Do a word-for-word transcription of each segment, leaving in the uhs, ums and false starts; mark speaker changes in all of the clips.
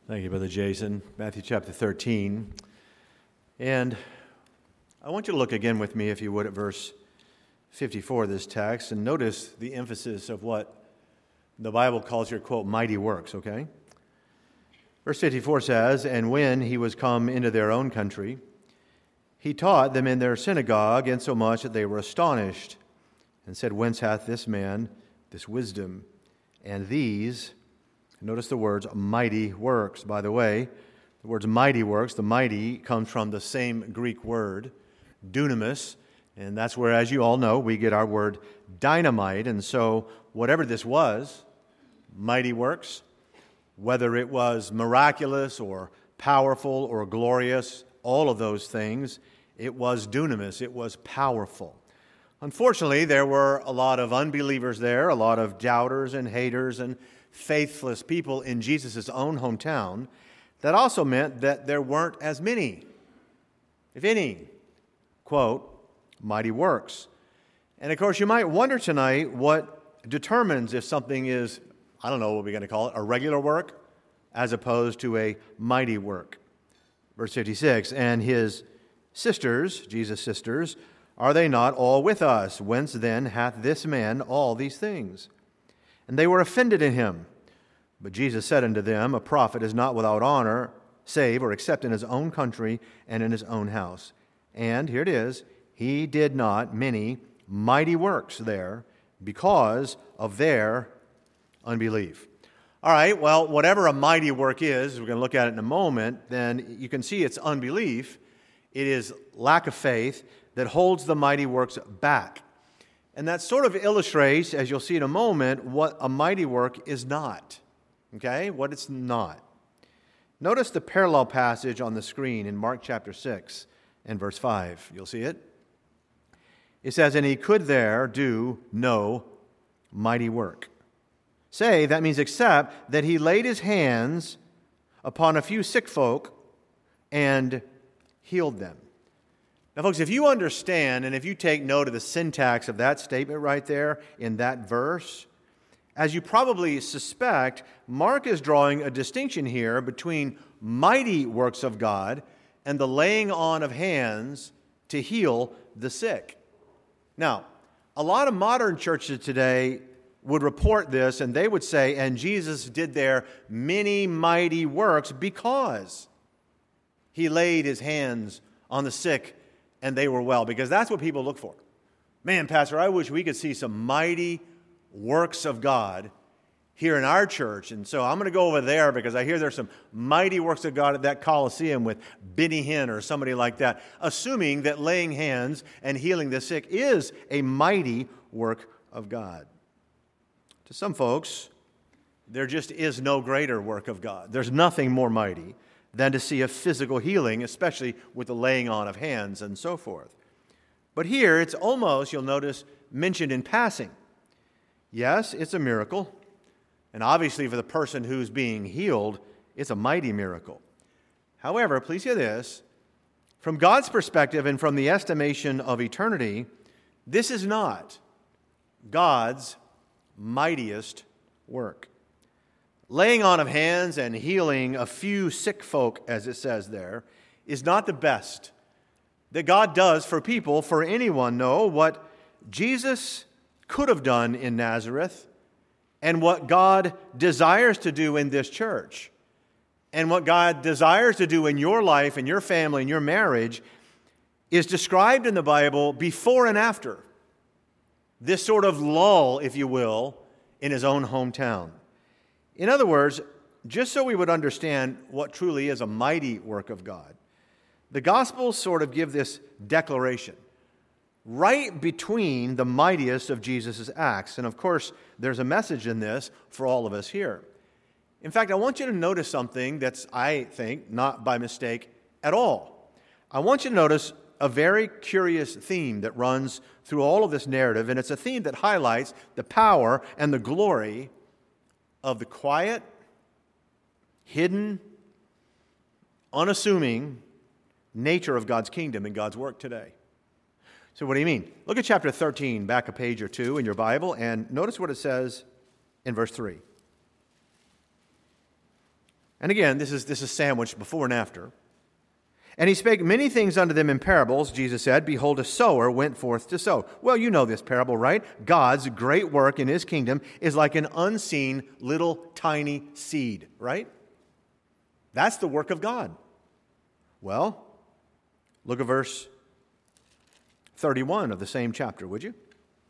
Speaker 1: Thank you, Brother Jason. Matthew chapter thirteen. And I want you to look again with me, if you would, at verse fifty-four of this text, and notice the emphasis of what the Bible calls here, quote, mighty works, okay? Verse fifty-four says, "And when he was come into their own country, he taught them in their synagogue, insomuch that they were astonished, and said, Whence hath this man this wisdom, and these," notice the words, mighty works. By the way, the words mighty works, the mighty comes from the same Greek word, dunamis, and that's where, as you all know, we get our word dynamite. And so whatever this was, mighty works, whether it was miraculous or powerful or glorious, all of those things, it was dunamis, it was powerful. Unfortunately, there were a lot of unbelievers there, a lot of doubters and haters and faithless people in Jesus' own hometown. That also meant that there weren't as many, if any, quote, mighty works. And of course, you might wonder tonight what determines if something is, I don't know what we're going to call it, a regular work as opposed to a mighty work. Verse fifty-six, "And his sisters," Jesus' sisters, "are they not all with us? Whence then hath this man all these things? And they were offended in him. But Jesus said unto them, A prophet is not without honor, save or except in his own country and in his own house. And," here it is, "he did not many mighty works there because of their unbelief." All right, well, whatever a mighty work is, we're going to look at it in a moment, then you can see it's unbelief. It is lack of faith that holds the mighty works back. And that sort of illustrates, as you'll see in a moment, what a mighty work is not. Okay? What it's not. Notice the parallel passage on the screen in Mark chapter six and verse five. You'll see it. It says, "And he could there do no mighty work. Say," that means except, "that he laid his hands upon a few sick folk and healed them." Now, folks, if you understand and if you take note of the syntax of that statement right there in that verse, as you probably suspect, Mark is drawing a distinction here between mighty works of God and the laying on of hands to heal the sick. Now, a lot of modern churches today would report this, and they would say, and Jesus did there many mighty works because he laid his hands on the sick and they were well, because that's what people look for. Man, Pastor, I wish we could see some mighty works of God here in our church. And so I'm going to go over there because I hear there's some mighty works of God at that Coliseum with Benny Hinn or somebody like that, assuming that laying hands and healing the sick is a mighty work of God. To some folks, there just is no greater work of God. There's nothing more mighty than to see a physical healing, especially with the laying on of hands and so forth. But here, it's almost, you'll notice, mentioned in passing. Yes, it's a miracle. And obviously, for the person who's being healed, it's a mighty miracle. However, please hear this. From God's perspective and from the estimation of eternity, this is not God's mightiest work. Laying on of hands and healing a few sick folk, as it says there, is not the best that God does for people, for anyone. No, what Jesus could have done in Nazareth and what God desires to do in this church and what God desires to do in your life and your family and your marriage is described in the Bible before and after this sort of lull, if you will, in his own hometown. In other words, just so we would understand what truly is a mighty work of God, the Gospels sort of give this declaration right between the mightiest of Jesus' acts. And of course, there's a message in this for all of us here. In fact, I want you to notice something that's, I think, not by mistake at all. I want you to notice a very curious theme that runs through all of this narrative, and it's a theme that highlights the power and the glory of the quiet, hidden, unassuming nature of God's kingdom and God's work today. So what do you mean? Look at chapter thirteen, back a page or two in your Bible, and notice what it says in verse three. And again, this is, this is sandwiched before and after. And he spake many things unto them in parables. Jesus said, Behold, a sower went forth to sow. Well, you know this parable, right? God's great work in his kingdom is like an unseen little tiny seed, right? That's the work of God. Well, look at verse thirty-one of the same chapter, would you?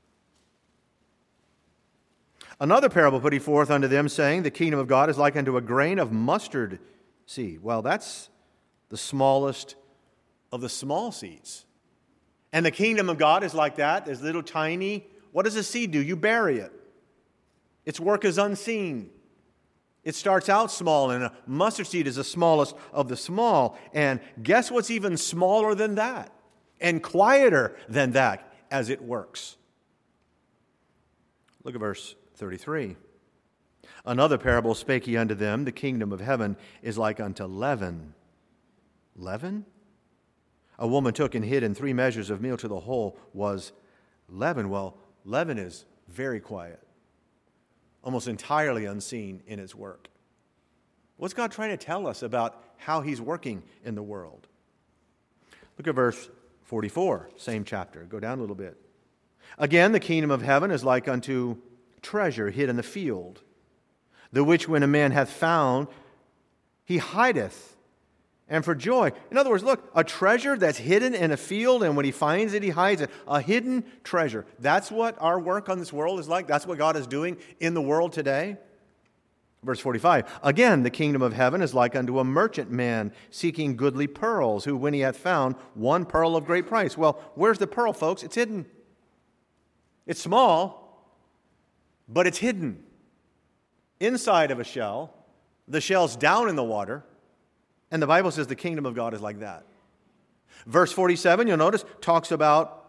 Speaker 1: Another parable put he forth unto them, saying, The kingdom of God is like unto a grain of mustard seed. Well, that's the smallest of the small seeds. And the kingdom of God is like that, this little tiny. What does a seed do? You bury it. Its work is unseen. It starts out small, and a mustard seed is the smallest of the small. And guess what's even smaller than that? And quieter than that as it works. Look at verse thirty-three. Another parable spake he unto them, The kingdom of heaven is like unto leaven. Leaven? A woman took and hid in three measures of meal till the whole was leaven. Well, leaven is very quiet, almost entirely unseen in its work. What's God trying to tell us about how he's working in the world? Look at verse forty-four, same chapter. Go down a little bit. Again, the kingdom of heaven is like unto treasure hid in the field, the which when a man hath found, he hideth, and for joy. In other words, look, a treasure that's hidden in a field, and when he finds it, he hides it. A hidden treasure. That's what our work on this world is like. That's what God is doing in the world today. Verse forty-five, Again, the kingdom of heaven is like unto a merchant man seeking goodly pearls, who when he hath found one pearl of great price. Well, where's the pearl, folks? It's hidden. It's small, but it's hidden inside of a shell. The shell's down in the water. And the Bible says the kingdom of God is like that. Verse forty-seven, you'll notice, talks about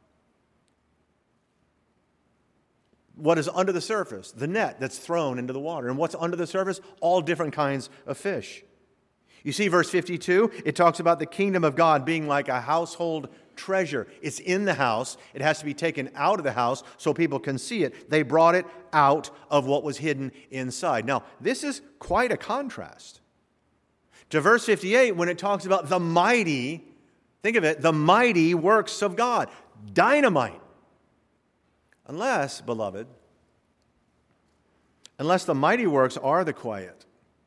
Speaker 1: what is under the surface, the net that's thrown into the water. And what's under the surface? All different kinds of fish. You see, verse fifty-two, it talks about the kingdom of God being like a household treasure. It's in the house. It has to be taken out of the house so people can see it. They brought it out of what was hidden inside. Now, this is quite a contrast to verse fifty-eight, when it talks about the mighty, think of it, the mighty works of God. Dynamite. Unless, beloved, unless the mighty works are the quiet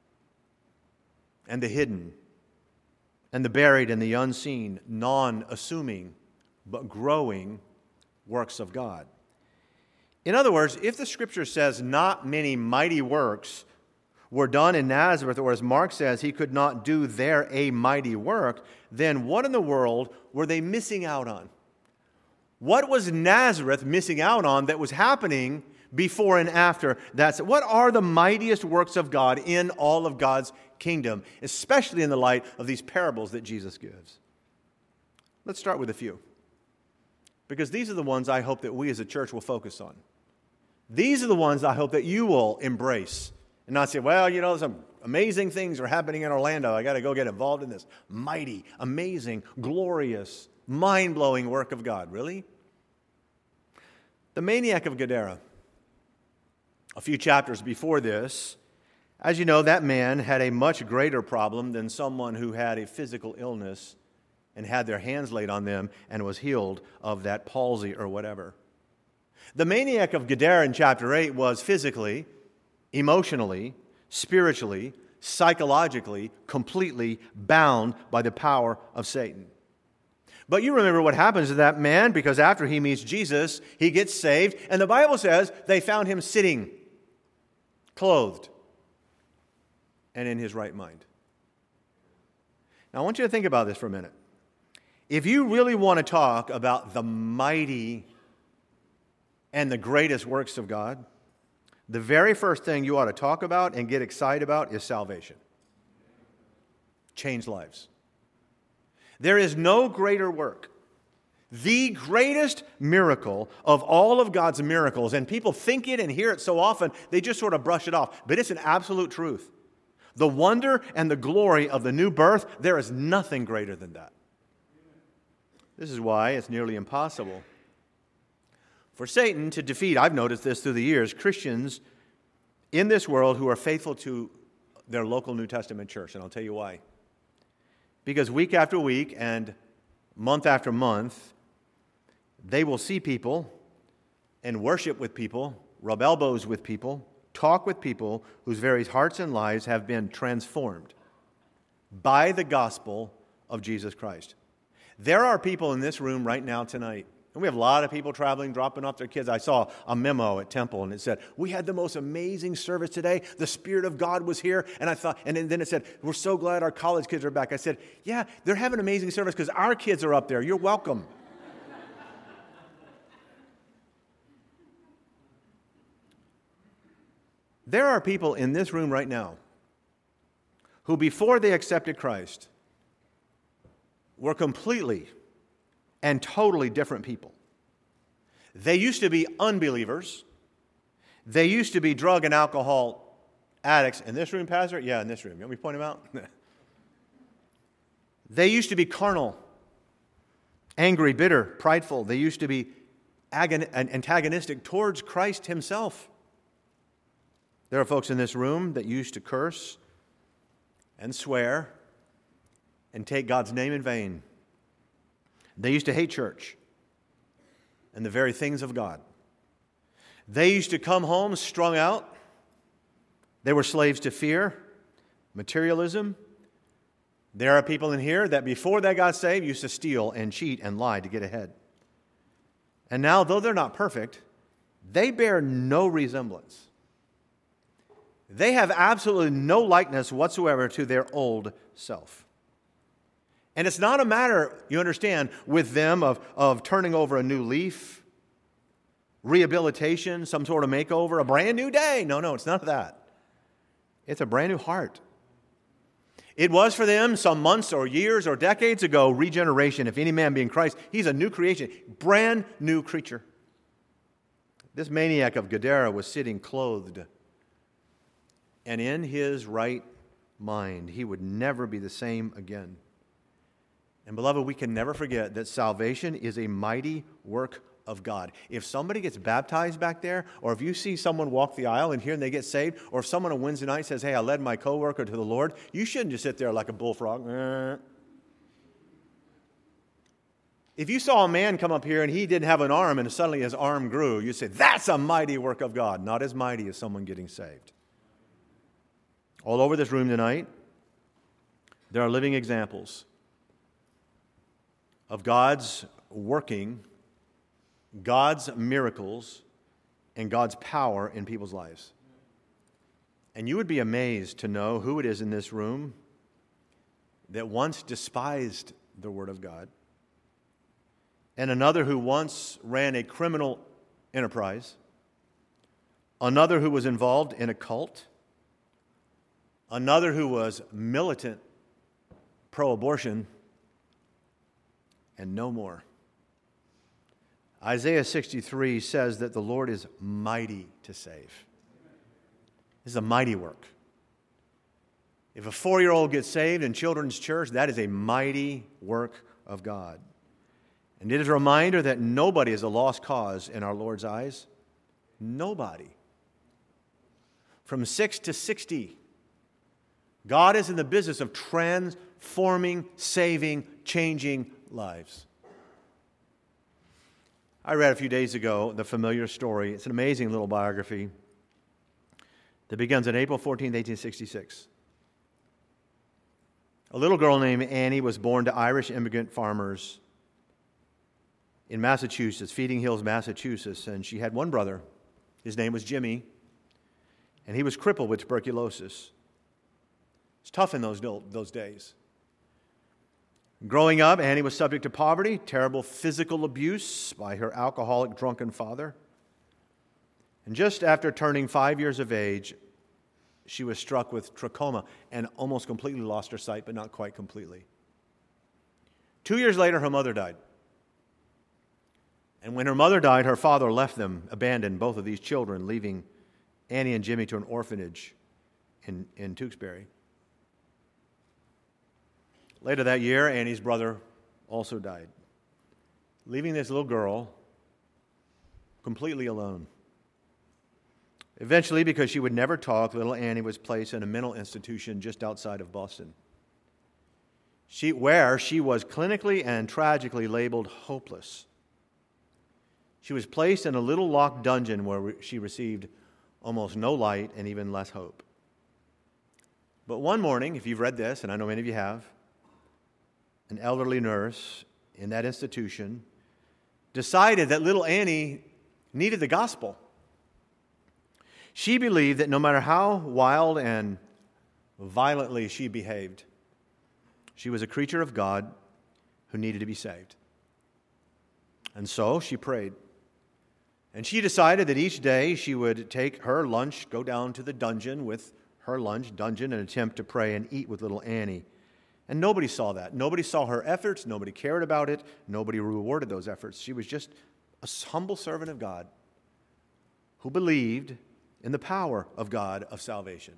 Speaker 1: and the hidden and the buried and the unseen, non-assuming, but growing works of God. In other words, if the Scripture says not many mighty works were done in Nazareth, or as Mark says, he could not do there a mighty work, then what in the world were they missing out on? What was Nazareth missing out on that was happening before and after? That's what are the mightiest works of God in all of God's kingdom, especially in the light of these parables that Jesus gives? Let's start with a few, because these are the ones I hope that we as a church will focus on. These are the ones I hope that you will embrace and not say, well, you know, some amazing things are happening in Orlando. I got to go get involved in this mighty, amazing, glorious, mind-blowing work of God. Really? The maniac of Gadara. A few chapters before this, as you know, that man had a much greater problem than someone who had a physical illness and had their hands laid on them and was healed of that palsy or whatever. The maniac of Gadara in chapter eight was physically, emotionally, spiritually, psychologically, completely bound by the power of Satan. But you remember what happens to that man, because after he meets Jesus, he gets saved, and the Bible says they found him sitting, clothed, and in his right mind. Now I want you to think about this for a minute. If you really want to talk about the mighty and the greatest works of God, the very first thing you ought to talk about and get excited about is salvation. Change lives. There is no greater work. The greatest miracle of all of God's miracles, and people think it and hear it so often, they just sort of brush it off. But it's an absolute truth. The wonder and the glory of the new birth, there is nothing greater than that. This is why it's nearly impossible for Satan to defeat, I've noticed this through the years, Christians in this world who are faithful to their local New Testament church, and I'll tell you why. Because week after week and month after month, they will see people and worship with people, rub elbows with people, talk with people whose very hearts and lives have been transformed by the gospel of Jesus Christ. There are people in this room right now tonight, and we have a lot of people traveling, dropping off their kids. I saw a memo at Temple, and it said, we had the most amazing service today. The Spirit of God was here. And I thought, and then it said, we're so glad our college kids are back. I said, yeah, they're having an amazing service because our kids are up there. You're welcome. There are people in this room right now who, before they accepted Christ, were completely and totally different people. They used to be unbelievers. They used to be drug and alcohol addicts. In this room, Pastor? Yeah, in this room. You want me to point them out? They used to be carnal, angry, bitter, prideful. They used to be agon- antagonistic towards Christ himself. There are folks in this room that used to curse and swear and take God's name in vain. They used to hate church and the very things of God. They used to come home strung out. They were slaves to fear, materialism. There are people in here that before they got saved used to steal and cheat and lie to get ahead. And now, though they're not perfect, they bear no resemblance. They have absolutely no likeness whatsoever to their old self. And it's not a matter, you understand, with them of, of turning over a new leaf, rehabilitation, some sort of makeover, a brand new day. No, no, it's none of that. It's a brand new heart. It was for them some months or years or decades ago, regeneration. If any man be in Christ, he's a new creation, brand new creature. This maniac of Gadara was sitting clothed, and in his right mind, he would never be the same again. And beloved, we can never forget that salvation is a mighty work of God. If somebody gets baptized back there, or if you see someone walk the aisle and here and they get saved, or if someone on Wednesday night says, hey, I led my coworker to the Lord, you shouldn't just sit there like a bullfrog. If you saw a man come up here and he didn't have an arm and suddenly his arm grew, you'd say, that's a mighty work of God. Not as mighty as someone getting saved. All over this room tonight, there are living examples of God's working, God's miracles, and God's power in people's lives. And you would be amazed to know who it is in this room that once despised the Word of God, and another who once ran a criminal enterprise, another who was involved in a cult, another who was militant pro-abortion, and no more. Isaiah sixty-three says that the Lord is mighty to save. This is a mighty work. If a four-year-old gets saved in children's church, that is a mighty work of God. And it is a reminder that nobody is a lost cause in our Lord's eyes. Nobody. From six to sixty, God is in the business of transforming, saving, changing lives. I read a few days ago the familiar story. It's an amazing little biography that begins on April fourteenth, eighteen sixty-six. A little girl named Annie was born to Irish immigrant farmers in Massachusetts, Feeding Hills, Massachusetts, and she had one brother. His name was Jimmy, and he was crippled with tuberculosis. It's tough in those, those days. Growing up, Annie was subject to poverty, terrible physical abuse by her alcoholic, drunken father. And just after turning five years of age, she was struck with trachoma and almost completely lost her sight, but not quite completely. Two years later, her mother died. And when her mother died, her father left them, abandoned both of these children, leaving Annie and Jimmy to an orphanage in, in Tewksbury. Later that year, Annie's brother also died, leaving this little girl completely alone. Eventually, because she would never talk, little Annie was placed in a mental institution just outside of Boston, she, where she was clinically and tragically labeled hopeless. She was placed in a little locked dungeon where she received almost no light and even less hope. But one morning, if you've read this, and I know many of you have, an elderly nurse in that institution decided that little Annie needed the gospel. She believed that no matter how wild and violently she behaved, she was a creature of God who needed to be saved. And so she prayed. And she decided that each day she would take her lunch, go down to the dungeon with her lunch, dungeon, and attempt to pray and eat with little Annie. And nobody saw that. Nobody saw her efforts. Nobody cared about it. Nobody rewarded those efforts. She was just a humble servant of God who believed in the power of God of salvation.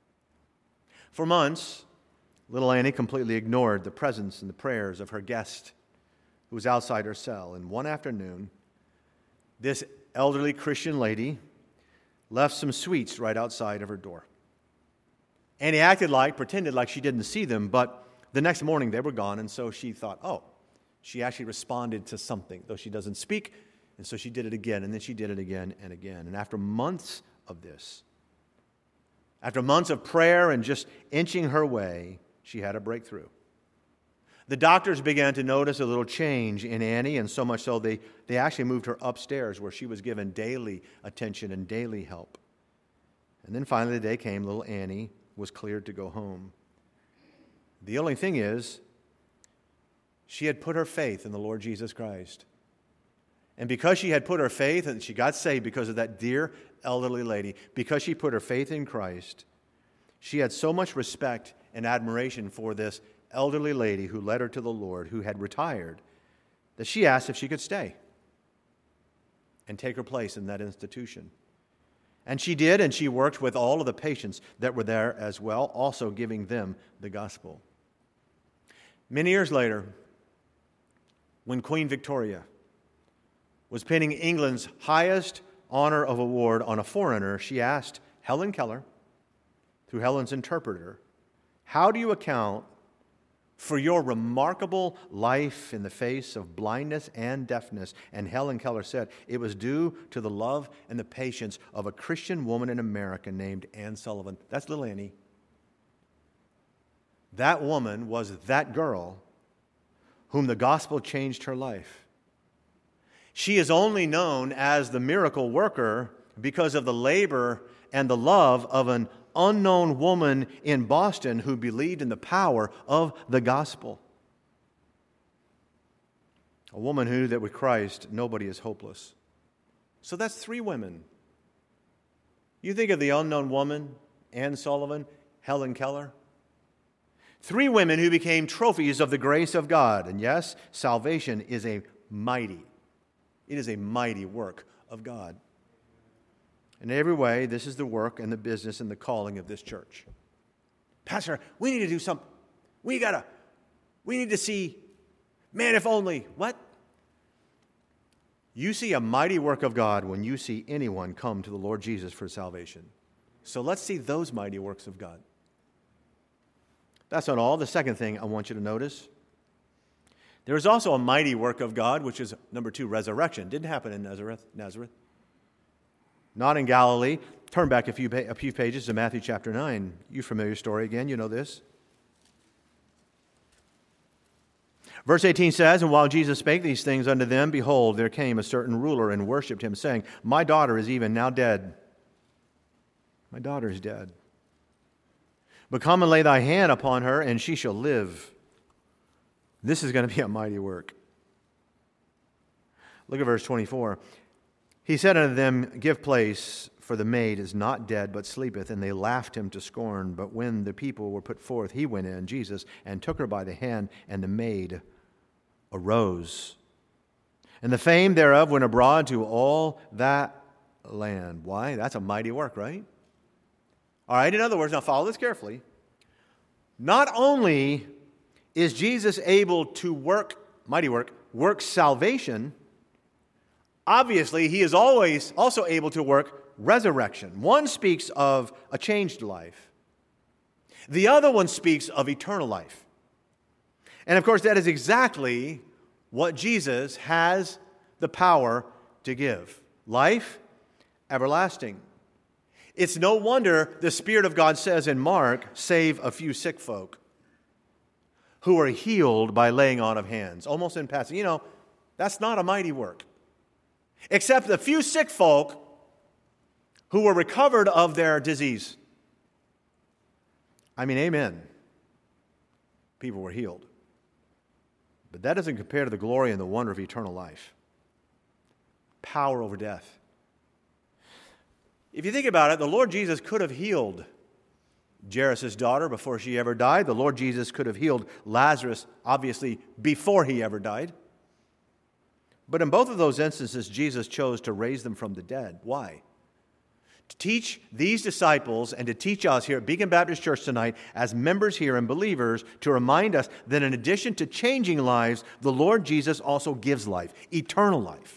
Speaker 1: For months, little Annie completely ignored the presence and the prayers of her guest who was outside her cell. And one afternoon, this elderly Christian lady left some sweets right outside of her door. Annie acted like, pretended like she didn't see them, but the next morning they were gone, and so she thought, oh, she actually responded to something, though she doesn't speak, and so she did it again, and then she did it again and again. And after months of this, after months of prayer and just inching her way, she had a breakthrough. The doctors began to notice a little change in Annie, and so much so they, they actually moved her upstairs where she was given daily attention and daily help. And then finally the day came, little Annie was cleared to go home. The only thing is, she had put her faith in the Lord Jesus Christ. And because she had put her faith, and she got saved because of that dear elderly lady, because she put her faith in Christ, she had so much respect and admiration for this elderly lady who led her to the Lord, who had retired, that she asked if she could stay and take her place in that institution. And she did, and she worked with all of the patients that were there as well, also giving them the gospel. Many years later, when Queen Victoria was pinning England's highest honor of award on a foreigner, she asked Helen Keller, through Helen's interpreter, how do you account for your remarkable life in the face of blindness and deafness? And Helen Keller said, it was due to the love and the patience of a Christian woman in America named Anne Sullivan. That's little Annie. That woman was that girl whom the gospel changed her life. She is only known as the miracle worker because of the labor and the love of an unknown woman in Boston who believed in the power of the gospel. A woman who knew that with Christ, nobody is hopeless. So that's three women. You think of the unknown woman, Anne Sullivan, Helen Keller. Three women who became trophies of the grace of God. And yes, salvation is a mighty, it is a mighty work of God. In every way, this is the work and the business and the calling of this church. Pastor, we need to do something. We gotta, we need to see, man, if only, what? You see a mighty work of God when you see anyone come to the Lord Jesus for salvation. So let's see those mighty works of God. That's not all. The second thing I want you to notice, there is also a mighty work of God, which is, number two, resurrection. Didn't happen in Nazareth. Nazareth. Not in Galilee. Turn back a few, a few pages to Matthew chapter nine. You familiar story again, you know this. Verse eighteen says, and while Jesus spake these things unto them, behold, there came a certain ruler and worshipped him, saying, my daughter is even now dead. My daughter is dead. But come and lay thy hand upon her, and she shall live. This is going to be a mighty work. Look at verse twenty-four. He said unto them, give place, for the maid is not dead, but sleepeth. And they laughed him to scorn. But when the people were put forth, he went in, Jesus, and took her by the hand, and the maid arose. And the fame thereof went abroad to all that land. Why? That's a mighty work, right? All right, in other words, now follow this carefully. Not only is Jesus able to work, mighty work, work salvation, obviously, he is always also able to work resurrection. One speaks of a changed life. The other one speaks of eternal life. And of course, that is exactly what Jesus has the power to give. Life everlasting. It's no wonder the Spirit of God says in Mark, save a few sick folk who are healed by laying on of hands. Almost in passing. You know, that's not a mighty work. Except a few sick folk who were recovered of their disease. I mean, amen. People were healed. But that doesn't compare to the glory and the wonder of eternal life. Power over death. If you think about it, the Lord Jesus could have healed Jairus' daughter before she ever died. The Lord Jesus could have healed Lazarus, obviously, before he ever died. But in both of those instances, Jesus chose to raise them from the dead. Why? To teach these disciples and to teach us here at Beacon Baptist Church tonight as members here and believers to remind us that in addition to changing lives, the Lord Jesus also gives life, eternal life.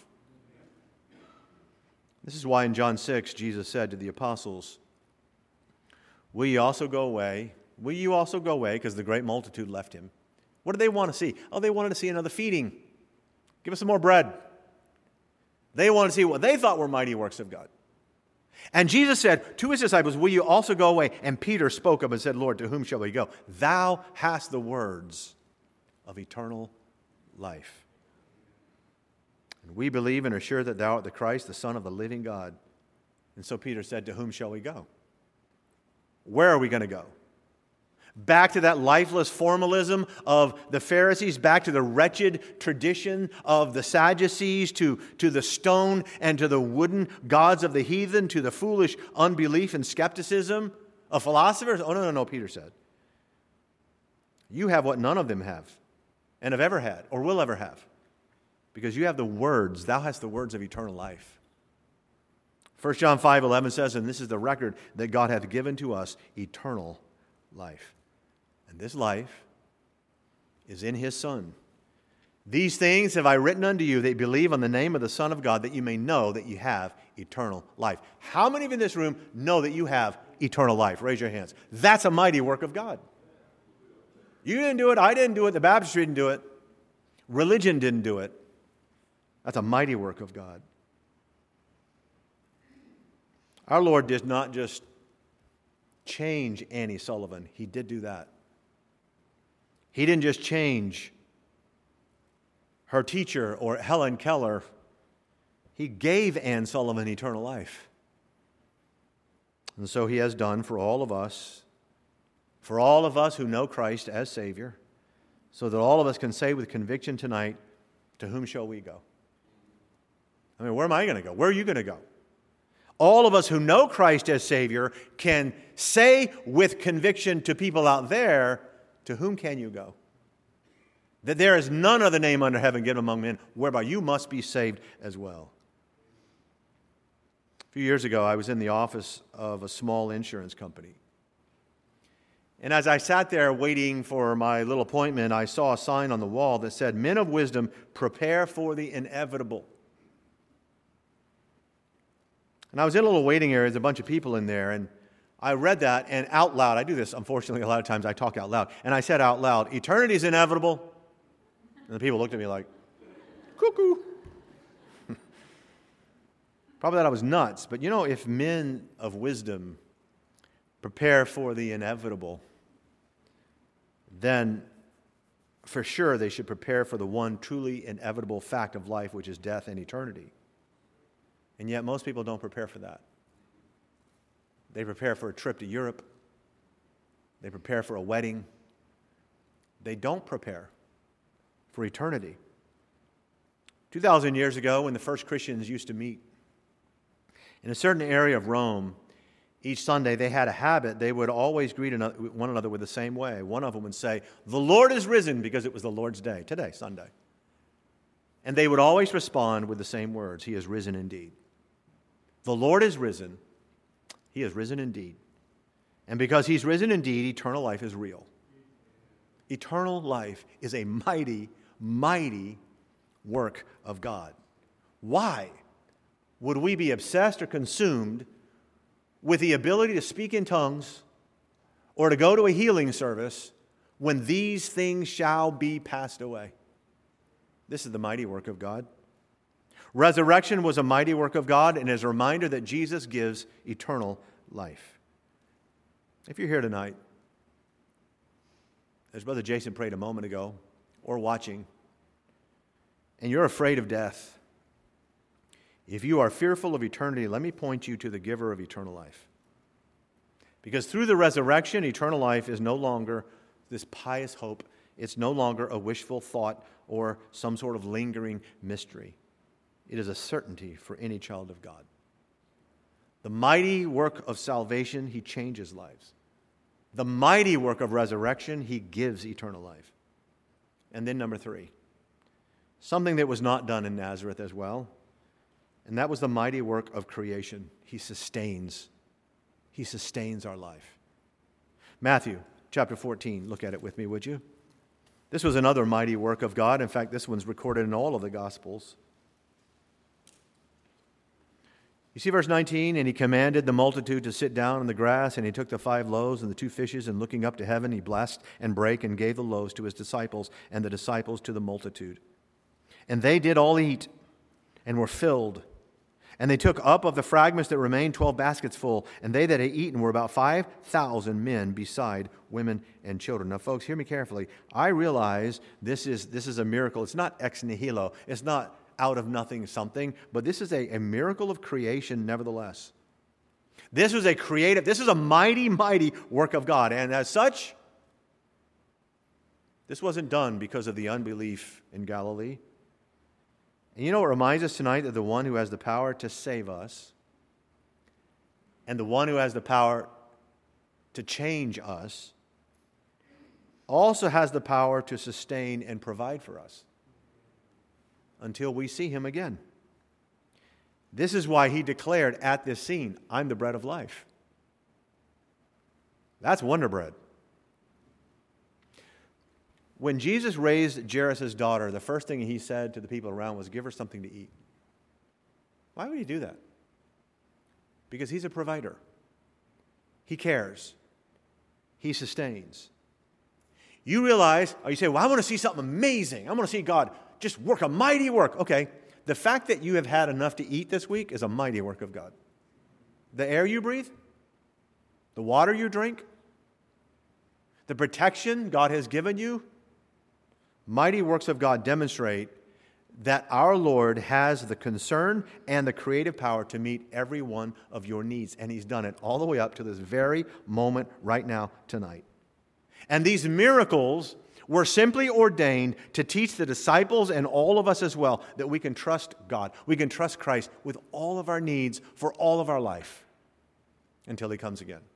Speaker 1: This is why in John six, Jesus said to the apostles, will you also go away? Will you also go away? Because the great multitude left him. What did they want to see? Oh, they wanted to see another feeding. Give us some more bread. They wanted to see what they thought were mighty works of God. And Jesus said to his disciples, will you also go away? And Peter spoke up and said, Lord, to whom shall we go? Thou hast the words of eternal life. And we believe and are sure that thou art the Christ, the Son of the living God. And so Peter said, to whom shall we go? Where are we going to go? Back to that lifeless formalism of the Pharisees, back to the wretched tradition of the Sadducees, to, to the stone and to the wooden gods of the heathen, to the foolish unbelief and skepticism of philosophers? Oh, no, no, no, Peter said. You have what none of them have and have ever had or will ever have, because you have the words. Thou hast the words of eternal life. First John five eleven says, and this is the record that God hath given to us, eternal life. And this life is in his Son. These things have I written unto you that believe on the name of the Son of God, that you may know that you have eternal life. How many of you in this room know that you have eternal life? Raise your hands. That's a mighty work of God. You didn't do it. I didn't do it. The Baptist didn't do it. Religion didn't do it. That's a mighty work of God. Our Lord did not just change Annie Sullivan. He did do that. He didn't just change her teacher or Helen Keller. He gave Anne Sullivan eternal life. And so he has done for all of us, for all of us who know Christ as Savior, so that all of us can say with conviction tonight, to whom shall we go? I mean, where am I going to go? Where are you going to go? All of us who know Christ as Savior can say with conviction to people out there, to whom can you go? That there is none other name under heaven given among men whereby you must be saved as well. A few years ago, I was in the office of a small insurance company. And as I sat there waiting for my little appointment, I saw a sign on the wall that said, men of wisdom, prepare for the inevitable. And I was in a little waiting area. There's a bunch of people in there. And I read that, and out loud, I do this, unfortunately, a lot of times I talk out loud. And I said out loud, eternity is inevitable. And the people looked at me like, cuckoo. Probably thought I was nuts. But you know, if men of wisdom prepare for the inevitable, then for sure they should prepare for the one truly inevitable fact of life, which is death and eternity. And yet most people don't prepare for that. They prepare for a trip to Europe. They prepare for a wedding. They don't prepare for eternity. two thousand years ago, when the first Christians used to meet, in a certain area of Rome, each Sunday they had a habit. They would always greet one another with the same way. One of them would say, the Lord is risen, because it was the Lord's day. Today, Sunday. And they would always respond with the same words, he is risen indeed. The Lord is risen. He is risen indeed. And because he's risen indeed, eternal life is real. Eternal life is a mighty, mighty work of God. Why? would we be obsessed or consumed with the ability to speak in tongues or to go to a healing service when these things shall be passed away? This is the mighty work of God. Resurrection was a mighty work of God and is a reminder that Jesus gives eternal life. If you're here tonight, as Brother Jason prayed a moment ago, or watching, and you're afraid of death, if you are fearful of eternity, let me point you to the giver of eternal life. Because through the resurrection, eternal life is no longer this pious hope. It's no longer a wishful thought or some sort of lingering mystery. It is a certainty for any child of God. The mighty work of salvation, He changes lives. The mighty work of resurrection, He gives eternal life. And then number three, something that was not done in Nazareth as well, and that was the mighty work of creation. He sustains. He sustains our life. Matthew chapter fourteen, look at it with me, would you? This was another mighty work of God. In fact, this one's recorded in all of the Gospels. You see verse nineteen, and He commanded the multitude to sit down on the grass, and He took the five loaves and the two fishes, and looking up to heaven, He blessed and brake and gave the loaves to His disciples, and the disciples to the multitude. And they did all eat, and were filled. And they took up of the fragments that remained twelve baskets full, and they that had eaten were about five thousand men, beside women and children. Now, folks, hear me carefully. I realize this is this is a miracle. It's not ex nihilo. It's not out of nothing something, but this is a, a miracle of creation nevertheless. This was a creative, this is a mighty, mighty work of God. And as such, this wasn't done because of the unbelief in Galilee. And you know what reminds us tonight? That the one who has the power to save us and the one who has the power to change us also has the power to sustain and provide for us until we see Him again. This is why He declared at this scene, I'm the bread of life. That's Wonder Bread. When Jesus raised Jairus' daughter, the first thing He said to the people around was, give her something to eat. Why would He do that? Because He's a provider. He cares. He sustains. You realize, or you say, well, I want to see something amazing. I want to see God just work a mighty work. Okay, the fact that you have had enough to eat this week is a mighty work of God. The air you breathe, the water you drink, the protection God has given you, mighty works of God demonstrate that our Lord has the concern and the creative power to meet every one of your needs. And He's done it all the way up to this very moment right now, tonight. And these miracles were simply ordained to teach the disciples and all of us as well that we can trust God. We can trust Christ with all of our needs for all of our life until He comes again.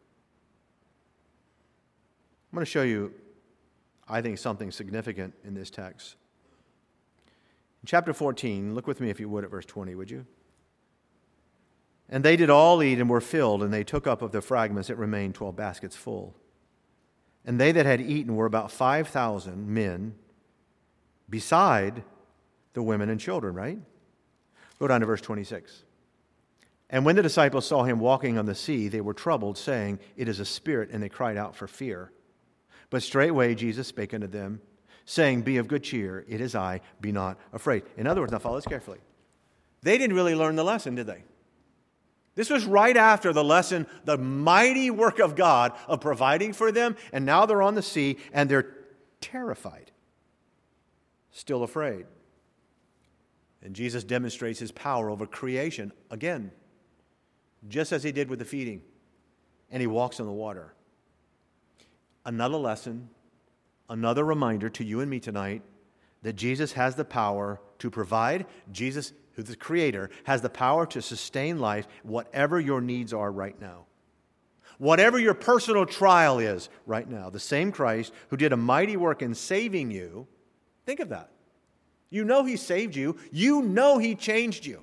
Speaker 1: I'm going to show you, I think, something significant in this text. In chapter fourteen, look with me if you would at verse twenty, would you? And they did all eat and were filled, and they took up of the fragments that remained twelve baskets full. And they that had eaten were about five thousand men, beside the women and children, right? Go down to verse twenty-six. And when the disciples saw Him walking on the sea, they were troubled, saying, it is a spirit, and they cried out for fear. But straightway Jesus spake unto them, saying, be of good cheer, it is I, be not afraid. In other words, now follow this carefully. They didn't really learn the lesson, did they? This was right after the lesson, the mighty work of God of providing for them, and now they're on the sea, and they're terrified, still afraid. And Jesus demonstrates His power over creation, again, just as He did with the feeding, and He walks on the water. Another lesson, another reminder to you and me tonight that Jesus has the power to provide. Jesus, who's the Creator, has the power to sustain life, whatever your needs are right now. Whatever your personal trial is right now, the same Christ who did a mighty work in saving you, think of that. You know He saved you. You know He changed you.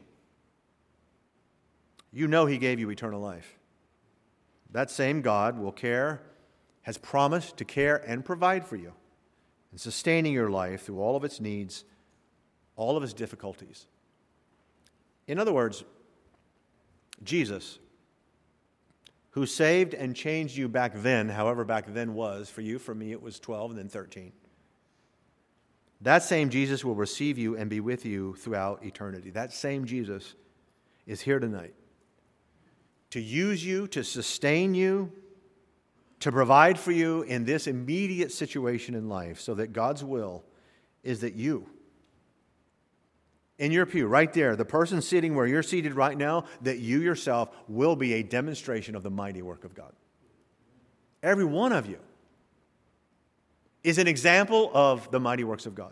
Speaker 1: You know He gave you eternal life. That same God will care, has promised to care and provide for you and sustaining your life through all of its needs, all of its difficulties. In other words, Jesus, who saved and changed you back then, however back then was. For you, for me, it was twelve and then thirteen. That same Jesus will receive you and be with you throughout eternity. That same Jesus is here tonight to use you, to sustain you, to provide for you in this immediate situation in life, so that God's will is that you, in your pew, right there, the person sitting where you're seated right now, that you yourself will be a demonstration of the mighty work of God. Every one of you is an example of the mighty works of God.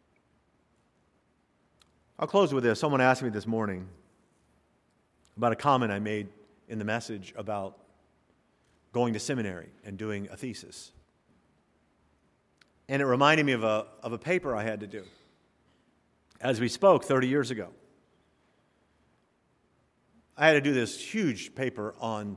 Speaker 1: I'll close with this. Someone asked me this morning about a comment I made in the message about going to seminary and doing a thesis. And it reminded me of a, of a paper I had to do as we spoke thirty years ago. I had to do this huge paper on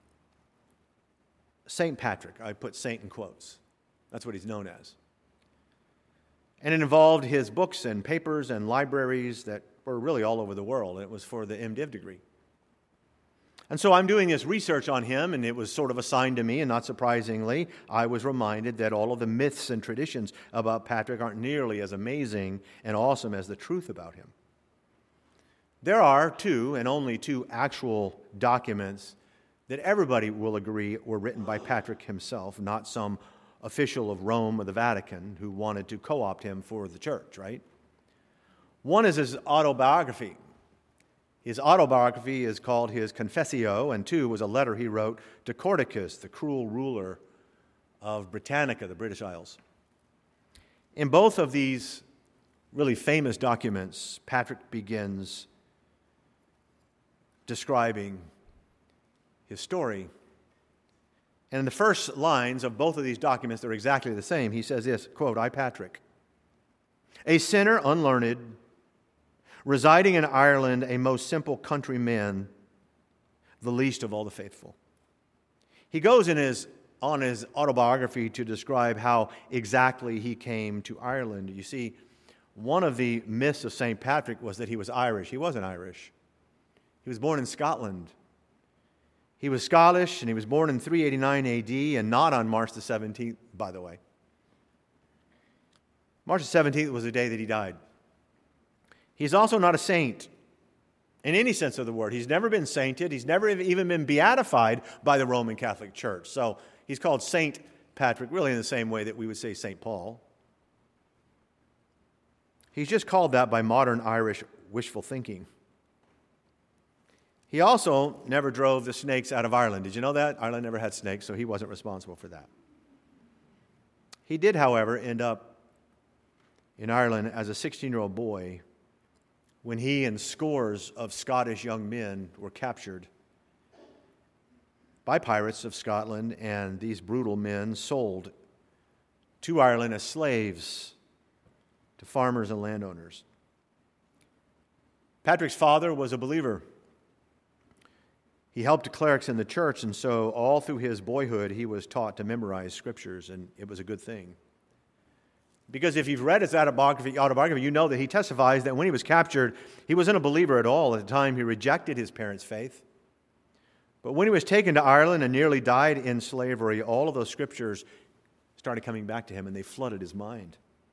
Speaker 1: Saint Patrick. I put saint in quotes. That's what he's known as. And it involved his books and papers and libraries that were really all over the world. And it was for the MDiv degree. And so I'm doing this research on him, and it was sort of assigned to me, and not surprisingly, I was reminded that all of the myths and traditions about Patrick aren't nearly as amazing and awesome as the truth about him. There are two, and only two, actual documents that everybody will agree were written by Patrick himself, not some official of Rome or the Vatican who wanted to co-opt him for the church, right? One is his autobiography. His autobiography is called his Confessio, and two was a letter he wrote to Cordicus, the cruel ruler of Britannica, the British Isles. In both of these really famous documents, Patrick begins describing his story. And in the first lines of both of these documents, they're exactly the same. He says this, quote, I, Patrick, a sinner unlearned, residing in Ireland, a most simple countryman, the least of all the faithful. He goes in his, on his autobiography to describe how exactly he came to Ireland. You see, one of the myths of Saint Patrick was that he was Irish. He wasn't Irish. He was born in Scotland. He was Scottish, and he was born in three eighty-nine A D, and not on March the seventeenth, by the way. March the seventeenth was the day that he died. He's also not a saint in any sense of the word. He's never been sainted. He's never even been beatified by the Roman Catholic Church. So he's called Saint Patrick, really in the same way that we would say Saint Paul. He's just called that by modern Irish wishful thinking. He also never drove the snakes out of Ireland. Did you know that? Ireland never had snakes, so he wasn't responsible for that. He did, however, end up in Ireland as a sixteen-year-old boy when he and scores of Scottish young men were captured by pirates of Scotland, and these brutal men sold to Ireland as slaves to farmers and landowners. Patrick's father was a believer. He helped clerics in the church, and so all through his boyhood he was taught to memorize scriptures, and it was a good thing. Because if you've read his autobiography, autobiography, you know that he testifies that when he was captured, he wasn't a believer at all. At the time, he rejected his parents' faith. But when he was taken to Ireland and nearly died in slavery, all of those scriptures started coming back to him, and they flooded his mind.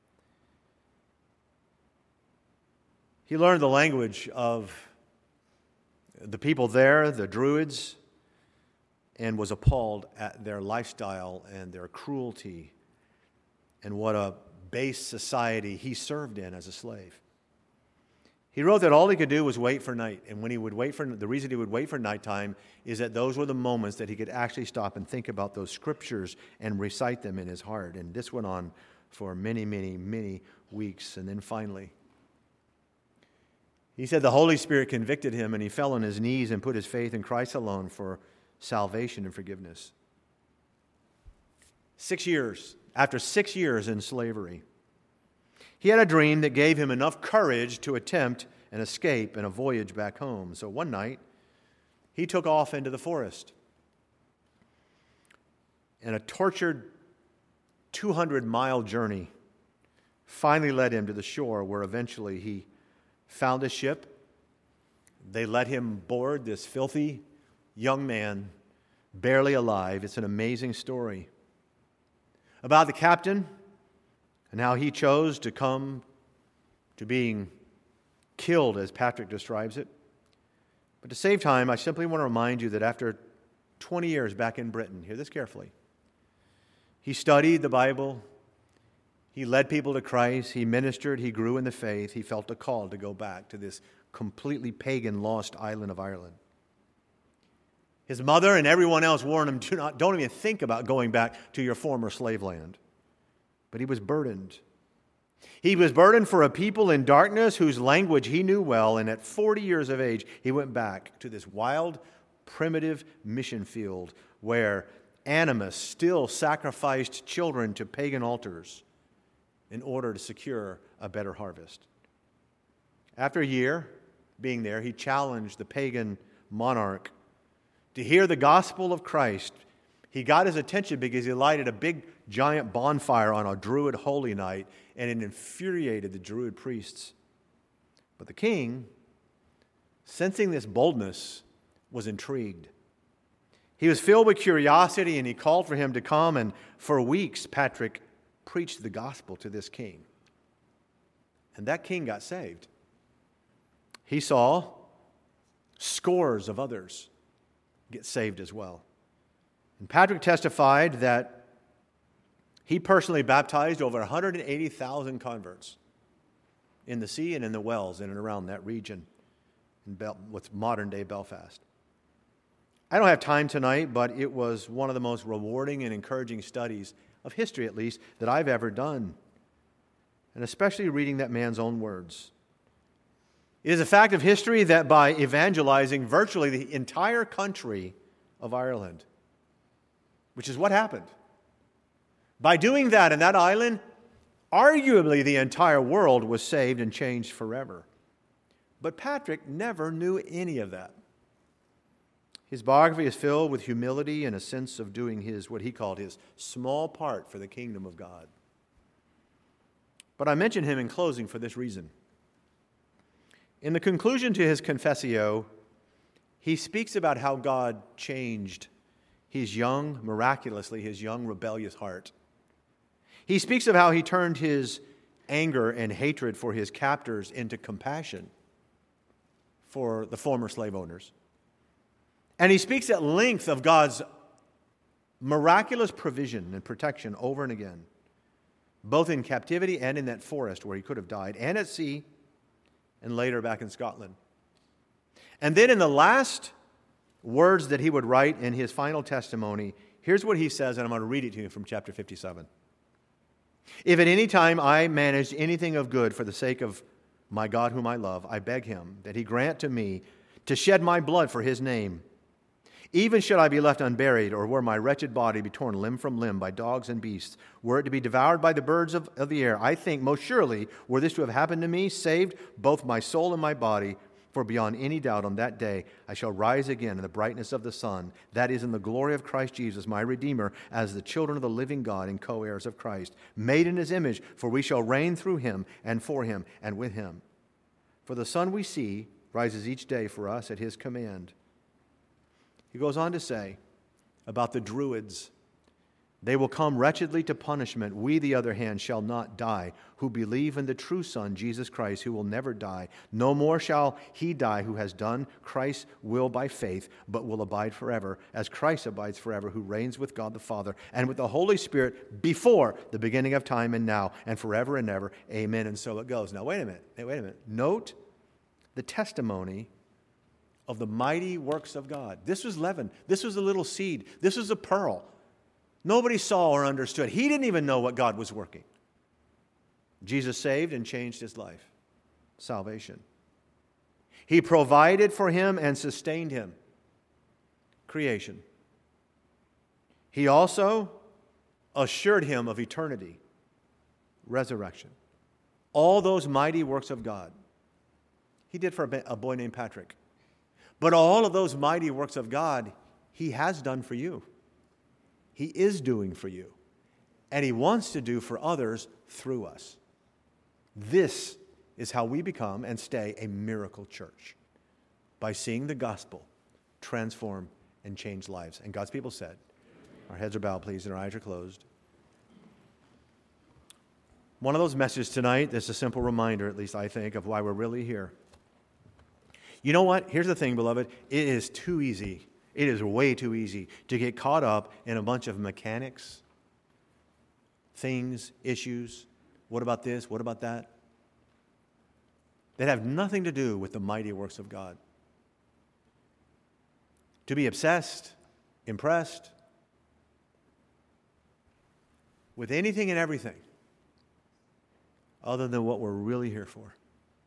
Speaker 1: He learned the language of the people there, the Druids, and was appalled at their lifestyle and their cruelty and what a base society he served in as a slave. He wrote that all he could do was wait for night, and when he would wait for the reason he would wait for nighttime is that those were the moments that he could actually stop and think about those scriptures and recite them in his heart. And this went on for many, many, many weeks, and then finally he said the Holy Spirit convicted him, and he fell on his knees and put his faith in Christ alone for salvation and forgiveness. Six years, after six years in slavery, he had a dream that gave him enough courage to attempt an escape and a voyage back home. So one night, he took off into the forest. And a tortured two hundred mile journey finally led him to the shore, where eventually he found a ship They let him board this filthy young man, barely alive. It's an amazing story about the captain and how he chose to come to being killed, as Patrick describes it. But to save time, I simply want to remind you that after twenty years back in Britain, hear this carefully, he studied the Bible, he led people to Christ, he ministered, he grew in the faith, he felt a call to go back to this completely pagan, lost island of Ireland. His mother and everyone else warned him, do not, don't even think about going back to your former slave land. But he was burdened. He was burdened for a people in darkness whose language he knew well, and at forty years of age, he went back to this wild, primitive mission field where animus still sacrificed children to pagan altars in order to secure a better harvest. After a year being there, he challenged the pagan monarch to hear the gospel of Christ. He got his attention because he lighted a big, giant bonfire on a Druid holy night, and it infuriated the Druid priests. But the king, sensing this boldness, was intrigued. He was filled with curiosity, and he called for him to come, and for weeks, Patrick preached the gospel to this king. And that king got saved. He saw scores of others get saved as well. And Patrick testified that he personally baptized over one hundred eighty thousand converts in the sea and in the wells in and around that region, in Bel- what's modern-day Belfast. I don't have time tonight, but it was one of the most rewarding and encouraging studies of history, at least, that I've ever done, and especially reading that man's own words. It is a fact of history that by evangelizing virtually the entire country of Ireland, which is what happened, by doing that in that island, arguably the entire world was saved and changed forever. But Patrick never knew any of that. His biography is filled with humility and a sense of doing his, what he called his small part for the kingdom of God. But I mention him in closing for this reason. In the conclusion to his Confessio, he speaks about how God changed his young, miraculously, his young rebellious heart. He speaks of how he turned his anger and hatred for his captors into compassion for the former slave owners. And he speaks at length of God's miraculous provision and protection over and again, both in captivity and in that forest where he could have died, and at sea, and later back in Scotland. And then in the last words that he would write in his final testimony, here's what he says, and I'm going to read it to you from chapter fifty-seven. If at any time I managed anything of good for the sake of my God whom I love, I beg him that he grant to me to shed my blood for his name. Even should I be left unburied, or were my wretched body be torn limb from limb by dogs and beasts, were it to be devoured by the birds of, of the air, I think most surely, were this to have happened to me, saved both my soul and my body, for beyond any doubt on that day I shall rise again in the brightness of the sun, that is, in the glory of Christ Jesus, my Redeemer, as the children of the living God and co-heirs of Christ, made in his image, for we shall reign through him and for him and with him. For the sun we see rises each day for us at his command. He goes on to say about the Druids, they will come wretchedly to punishment. We, the other hand, shall not die, who believe in the true Son, Jesus Christ, who will never die. No more shall he die who has done Christ's will by faith, but will abide forever, as Christ abides forever, who reigns with God the Father and with the Holy Spirit before the beginning of time and now, and forever and ever. Amen. And so it goes. Now, wait a minute. Wait a minute. Note the testimony of the mighty works of God. This was leaven. This was a little seed. This was a pearl. Nobody saw or understood. He didn't even know what God was working. Jesus saved and changed his life. Salvation. He provided for him and sustained him. Creation. He also assured him of eternity. Resurrection. All those mighty works of God he did for a boy named Patrick. But all of those mighty works of God, he has done for you. He is doing for you. And he wants to do for others through us. This is how we become and stay a miracle church. By by seeing the gospel transform and change lives. And God's people said, our heads are bowed, please, and our eyes are closed. One of those messages tonight that's a simple reminder, at least I think, of why we're really here. You know what? Here's the thing, beloved. It is too easy. It is way too easy to get caught up in a bunch of mechanics, things, issues. What about this? What about that? That have nothing to do with the mighty works of God. To be obsessed, impressed with anything and everything other than what we're really here for.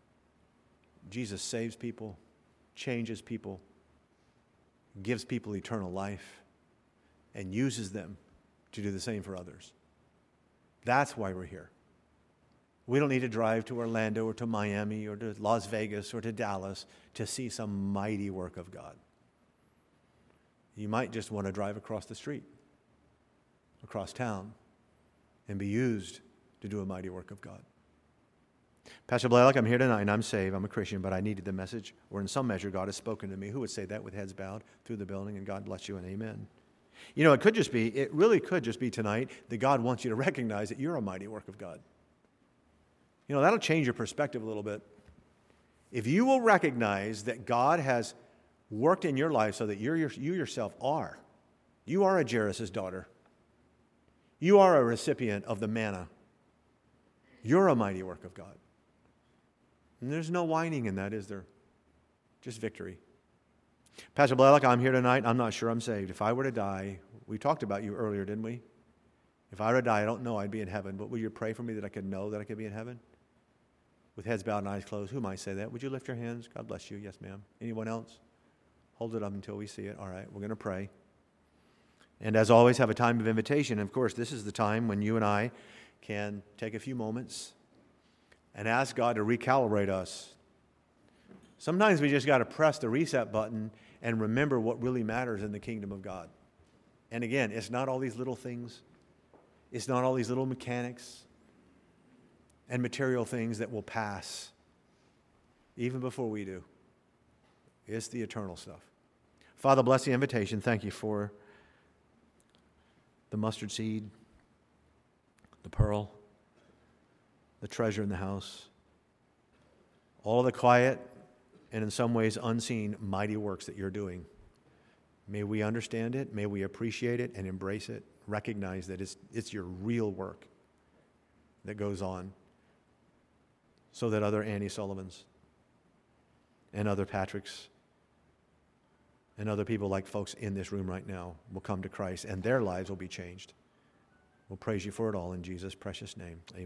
Speaker 1: Jesus saves people, changes people, gives people eternal life, and uses them to do the same for others. That's why we're here. We don't need to drive to Orlando or to Miami or to Las Vegas or to Dallas to see some mighty work of God. You might just want to drive across the street, across town, and be used to do a mighty work of God. Pastor Blaylock, I'm here tonight and I'm saved. I'm a Christian, but I needed the message, or in some measure, God has spoken to me. Who would say that with heads bowed through the building? And God bless you and amen. You know, it could just be, it really could just be tonight that God wants you to recognize that you're a mighty work of God. You know, that'll change your perspective a little bit. If you will recognize that God has worked in your life so that you're, you yourself are, you are a Jairus' daughter. You are a recipient of the manna. You're a mighty work of God. And there's no whining in that, is there? Just victory. Pastor Blaylock, I'm here tonight. I'm not sure I'm saved. If I were to die, we talked about you earlier, didn't we? If I were to die, I don't know I'd be in heaven, but will you pray for me that I could know that I could be in heaven? With heads bowed and eyes closed, who might say that? Would you lift your hands? God bless you. Yes, ma'am. Anyone else? Hold it up until we see it. All right, we're going to pray. And as always, have a time of invitation. Of course, this is the time when you and I can take a few moments and ask God to recalibrate us. Sometimes we just got to press the reset button and remember what really matters in the kingdom of God. And again, it's not all these little things. It's not all these little mechanics and material things that will pass even before we do. It's the eternal stuff. Father, bless the invitation. Thank you for the mustard seed, the pearl, the treasure in the house, all of the quiet and in some ways unseen mighty works that you're doing. May we understand it, may we appreciate it and embrace it, recognize that it's, it's your real work that goes on so that other Annie Sullivans and other Patricks and other people like folks in this room right now will come to Christ and their lives will be changed. We'll praise you for it all in Jesus' precious name. Amen.